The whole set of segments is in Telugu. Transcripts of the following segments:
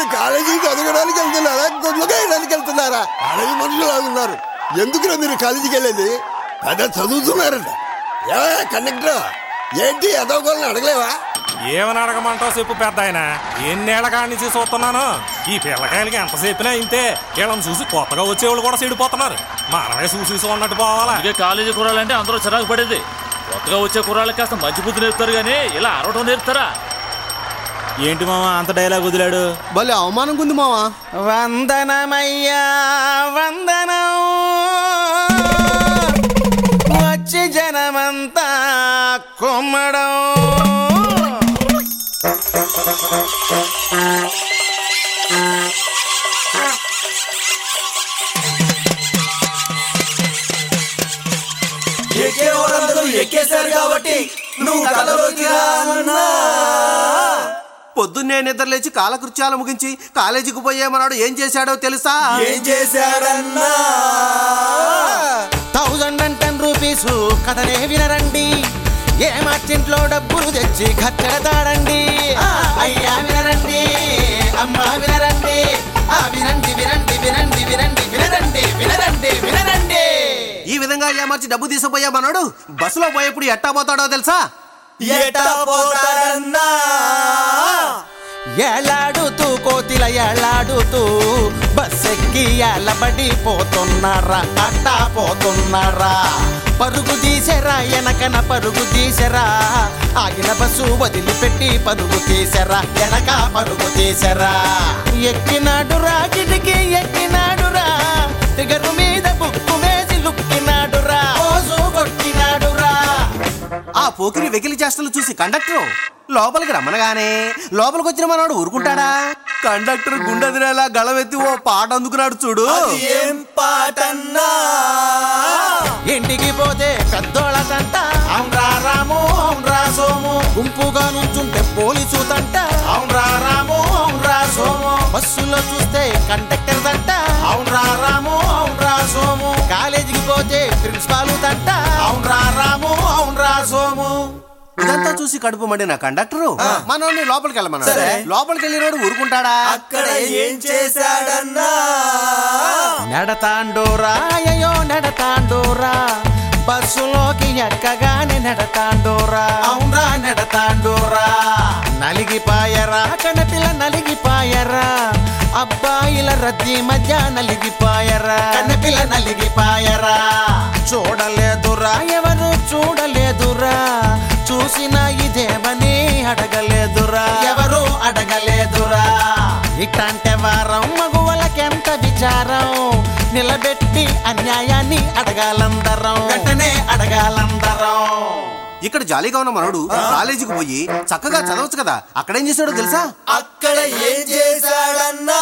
మీరు కాలేజీకి చదవడానికి వెళ్తున్నారా, గుడ్లుగా వెళ్ళడానికి వెళ్తున్నారా? కాలేజీ మనుషులు ఉన్నారు. ఎందుకురా మీరు కాలేజీకి వెళ్ళేది? అదే చదువుతున్నారంట. కండక్టర్ ఏంటి ఎదవగోళ్ళని అడగలేవా? ఏమని అడగమంటావు చెప్పు పెద్ద ఆయన. ఎన్నేళ్ల కాడి నుంచి చూస్తున్నాను. ఈ పిల్లకాయలకి ఎంత చెప్పినా ఇంతే. వీళ్ళని చూసి కొత్తగా వచ్చేవాళ్ళు కూడా చెడిపోతున్నారు. మనమే చూసి ఉన్నట్టు పోవాలా? ఇదే కాలేజీ కుర్రాలంటే అందరూ చిరాకు పడేది. కొత్తగా వచ్చే కుర్రాళ్ళకి కాస్త మంచి బుద్ధి నేర్పుతారు కానీ ఇలా అరవటం నేర్పుతారా? ఏంటి మావా అంత డైలాగ్ వదిలాడు? భలే అవమానం ఉంది మావా. వందనమయ్యా వందనం, వచ్చి జనమంతా కొమ్మడం. ఎక్కేశారు కాబట్టి నువ్వు కథలోకి రానన్నా. పొద్దున్నే నిద్ర లేచి కాలకృత్యాలు ముగించి కాలేజీకి పోయేమన్నాడు. ఏం చేశాడో తెలుసా? ఏం చేశాడన్నా? 1010 రూపీస్ కథనే వినరండి. ఏ మార్చింట్లో డబ్బులు తెచ్చి ఖర్చెడతాడండి. అయ్యా వినరండి, అమ్మా వినరండి. వినండి వినండి వినండి వినండి వినరండి వినరండి వినరండి. ఈ విధంగా ఏమార్చి డబ్బు తీసుకుపోయామన్నాడు. బస్సులో పోయేప్పుడు ఎట్టా పోతాడో తెలుసా? ఏలాడుతూ కోతిల ఏలాడుతూ బస్సెక్కి ఎలబడి పోతున్నారా, అట్టా పోతున్నారా. పరుగు తీసరా వెనకన పరుగు తీసరా, ఆగిన బస్సు వదిలిపెట్టి పరుగు తీసరా, వెనక పరుగు తీసరా. ఎక్కినాడురా కిటికీ ఎక్కినాడురా, తిగరు మీద బుక్కు వేసి లుక్కినాడురా, రోజు కొట్టినాడురా. ఆ పోకిరి వెకిలి చేష్టలు చూసి కండక్టర్ లోపలికి రమ్మనగానే లోపలికి వచ్చిన మనవాడు ఊరుకుంటాడా? కండక్టర్ గుండెదిరేలా గళవెత్తి ఓ పాట అందుకున్నాడు చూడు. ఏం పాటన్నా? ఇంటికి పోతే పెద్దోళ్ళ తంట, అవునరా రాము అవునరా సోము. గుంపుగా నుంచుంటే పోలీసు తంట, అవునరా రాము అవునరా సోము. బస్సులో చూస్తే కండక్టర్ తంట, అవునరా రాము అవునరా సోము. కాలేజీకి పోతే ప్రిన్సిపాల్ తంట, అవునరా రాము అవునరా సోము. ఇదంతా చూసి కడుపు మండిన కండక్టరు మనోడిని లోపలికి వెళ్ళమన్నాడు. లోపలికి వెళ్ళినోడు ఊరుకుంటాడా? అక్కడ ఏం చేశాడన్నా? నెడతాండోరా అయ్యో నెడతాండోరా, బస్సులోకి ఎక్కగానే నెడతాండోరా, అవునరా నెడతాండోరా. నలిగిపాయరా కనపిల్ల నలిగిపాయరా, అబ్బాయిల రద్దీ మధ్య నలిగిపాయరా, కనపిల్ల నలిగిపాయరా. చూడలేదురా ఎవరు చూడలేదురా, చూసిన ఇదేమని అడగలేదురా, ఎవరు అడగలేదురా. ఇట్లాంటి వారం మగువలకెంత విచారం, నిలబెట్టి అన్యాయాన్ని అడగాలందరం, వెంటనే అడగాలందరం. ఇక్కడ జాలీగా ఉన్న మనోడు కాలేజీకి పోయి చక్కగా చదవచ్చు కదా. అక్కడేం చేశాడో తెలుసా? అక్కడ ఏం చేశాడన్నా?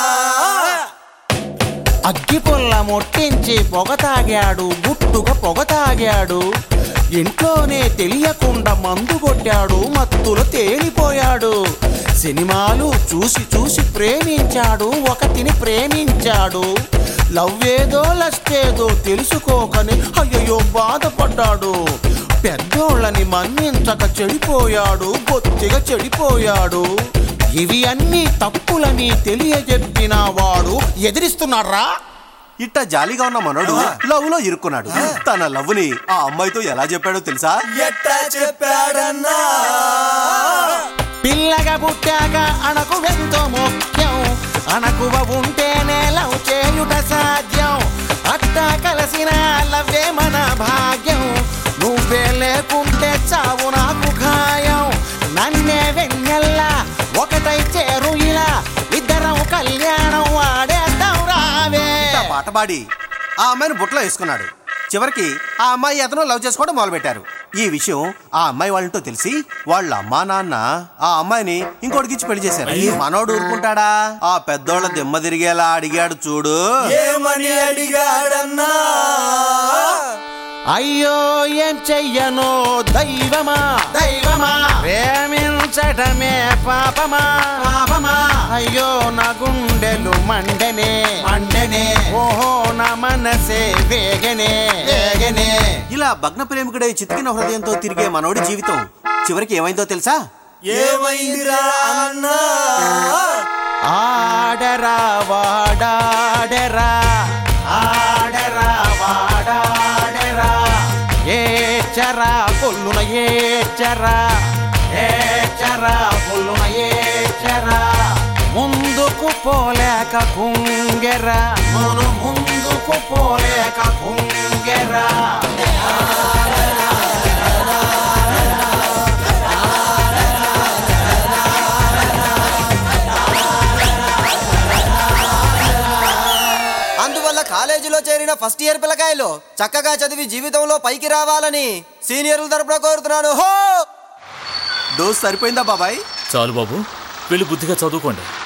అగ్గి పొల్ల మొట్టించి పొగ తాగాడు, గుట్టుగా పొగ తాగాడు. ఇంట్లోనే తెలియకుండా మందు కొట్టాడు, మత్తులో తేలిపోయాడు. సినిమాలు చూసి చూసి ప్రేమించాడు, ఒకటిని ప్రేమించాడు. లవ్ ఏదో లస్టేదో తెలుసుకోకని అయ్యో బాధపడ్డాడు. పెద్దోళ్ళని మన్నించక చెడిపోయాడు, బొత్తిగా చెడిపోయాడు. ఇవి అన్ని తప్పులని తెలియజెప్పిన వాడు ఎదిరిస్తున్నాడ్రా. ఇట్ట జాలీగా ఉన్న మనోడు లవ్ లో ఇరుక్కున్నాడు. తన లవ్ ని ఆ అమ్మాయితో ఎలా చెప్పాడో తెలుసా? ఎట్టా చెప్పాడన్నా? పిల్లగా పుట్టాక అణకు ఎంతో ముఖ్యం, అణకువ ఉంటేనే లవ్ చేయుట సాధ్యం. అట్టా కలిసిన లవ్వే మన భాగ్యం, నువ్వే లేకుంటే చావు నాకు ఖాయం. నన్నే వెన్నెల్లా ఒకటై చేరు ఇలా, ఇద్దరం కళ్యాణం వాడేద్దాం రావే. పాట పాడి ఆ అమ్మాయిని బుట్టలో వేసుకున్నాడు. చివరికి ఆ అమ్మాయి అతను లవ్ చేసుకోవడం మొదలు పెట్టారు. ఈ విషయం ఆ అమ్మాయి వాళ్ళతో తెలిసి వాళ్ళ అమ్మా నాన్న ఆ అమ్మాయిని ఇంకోటికిచ్చి పెళ్లి చేశారు. మనోడు ఊరుకుంటాడా? ఆ పెద్దోళ్ళ దిమ్మ తిరిగేలా అడిగాడు చూడు. ఏమని అడిగాడన్నా? అయ్యో ఏం చెయ్యను దైవమా దైవమా, ప్రేమించటమే పాపమా పాపమా. అయ్యో నా గుండెలు మండనే మండనే, ఓహో నా మనసే వేగనే వేగనే. ఇలా భగ్న ప్రేమికుడై చితికిన హృదయంతో తిరిగే మనోడి జీవితం చివరికి ఏమైందో తెలుసా? ఏమైందిరా అన్నా? ఏడ్చరా ఏడ్చరా పుల్లున ఏడ్చరా ముందుకు పోలేక కుంగెరా ముందుకు పోలేక కుంగెరా అందువల్ల కాలేజీలో చేరిన ఫస్ట్ ఇయర్ పిల్లకాయలు చక్కగా చదివి జీవితంలో పైకి రావాలని సీనియర్ల తరపున కోరుతున్నాను. హో! డోస్ సరిపోయిందా బాబాయ్? చాలు బాబు, వెళ్ళి బుద్ధిగా చదువుకోండి.